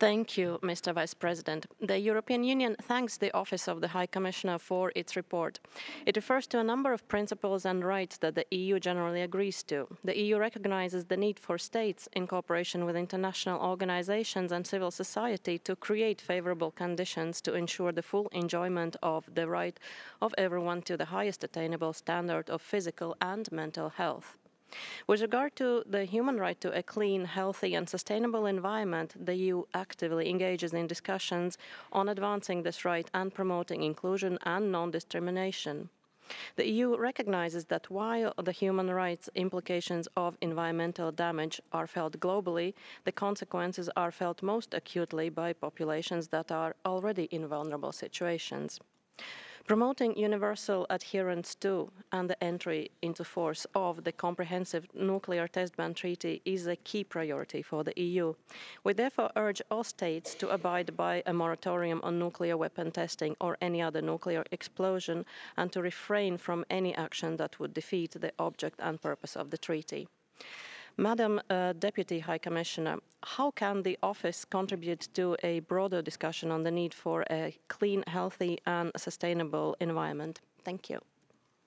Thank you, Mr. Vice President. The European Union thanks the Office of the High Commissioner for its report. It refers to a number of principles and rights that the EU generally agrees to. The EU recognizes the need for states, in cooperation with international organizations and civil society, to create favorable conditions to ensure the full enjoyment of the right of everyone to the highest attainable standard of physical and mental health. With regard to the human right to a clean, healthy and sustainable environment, the EU actively engages in discussions on advancing this right and promoting inclusion and non-discrimination. The EU recognizes that while the human rights implications of environmental damage are felt globally, the consequences are felt most acutely by populations that are already in vulnerable situations. Promoting universal adherence to and the entry into force of the Comprehensive Nuclear Test Ban Treaty is a key priority for the EU. We therefore urge all states to abide by a moratorium on nuclear weapon testing or any other nuclear explosion and to refrain from any action that would defeat the object and purpose of the treaty. Madam Deputy High Commissioner, how can the Office contribute to a broader discussion on the need for a clean, healthy and sustainable environment? Thank you.